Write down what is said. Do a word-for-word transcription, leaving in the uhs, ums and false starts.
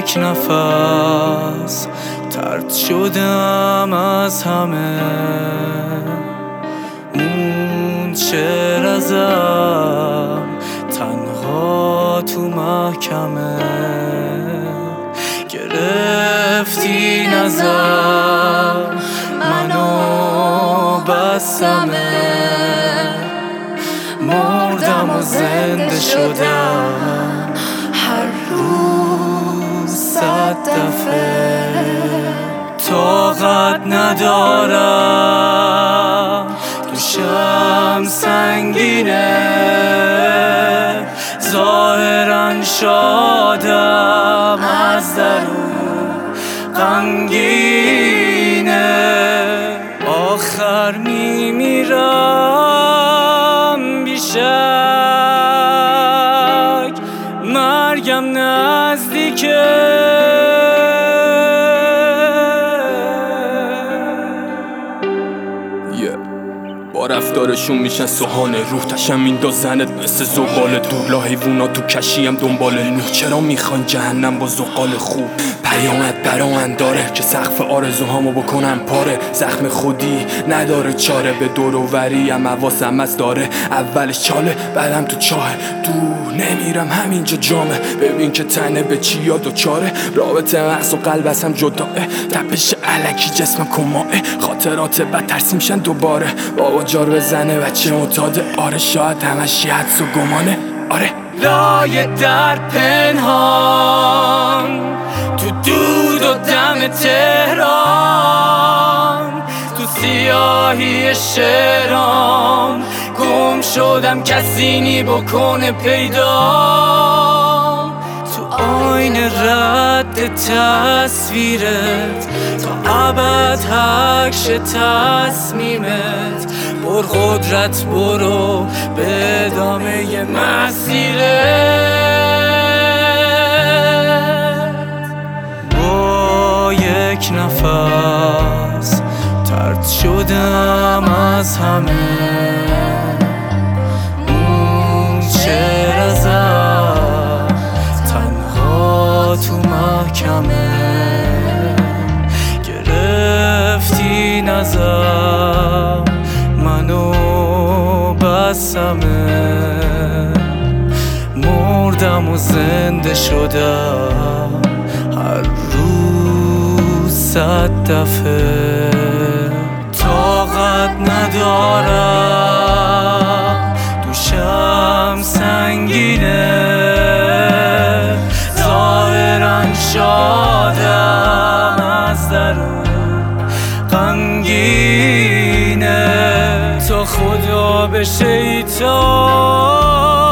یک نفس طرد شدم از همه، مون شعر ازم تنها تو محکمه، گرفتی نظر منو بستمه، مردم و زنده شدم هر روز صد دفعه. طاقت ندارم دوشم سنگینه، ظاهرا شادم از درون غمگینه، آخر میمیرم بیشک مرگم نزدیکه. با رفتارشون میشن سوهان روح، تشم میندازنت مثل زغال دور، لا حیوونا تو کشیم دنبال نور. چرا میخوان جهنم با زغال خوب؟ پیامت برام داره که سقف آرزوهامو بکنم پاره، زخم خودی نداره چاره، به دور و وریم حواسم از داره، اولش چاله بعدم تو چاهه، دور نمیرم همینجا جامه، ببین که تنه به چی یاد و چاره، رابطه مغز و قلب از هم جداه، تپش علکی جسمم کماه، خاطرات بد ترسی میشن دوباره، بابا جار بزنه بچه متاده، آره شاید همش یه حدس و گمانه، آره لایه در پنهان تو دود و دم تهران، تو سیاهی شعرام گم شدم کسی نی بکنه پیدا، تو آینه رد تصویرت تا ابد حکش تصمیمت، پر قدرت برو به ادامه مسیرت. با یک نفس طرد شدم از همه، اون شعر ازم تنها تو محکمه، گرفتی نظر منو بستمه، مردم و زنده شدم هر روز صد دفعه. طاقت ندارم دوشم سنگینه، ظاهرا شادم از درون غمگینه، تا خدا به شیطان